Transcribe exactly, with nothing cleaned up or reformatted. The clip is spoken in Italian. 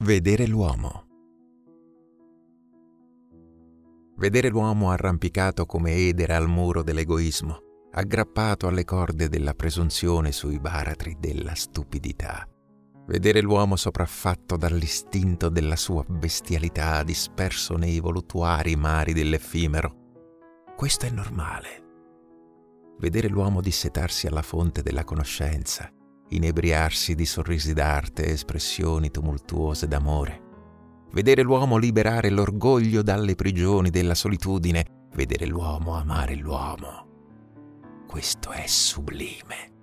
Vedere l'uomo. Vedere l'uomo arrampicato come edera al muro dell'egoismo, aggrappato alle corde della presunzione sui baratri della stupidità. Vedere l'uomo sopraffatto dall'istinto della sua bestialità, disperso nei voluttuari mari dell'effimero. Questo è normale. Vedere l'uomo dissetarsi alla fonte della conoscenza, inebriarsi di sorrisi d'arte e espressioni tumultuose d'amore. Vedere l'uomo liberare l'orgoglio dalle prigioni della solitudine, vedere l'uomo amare l'uomo. Questo è sublime.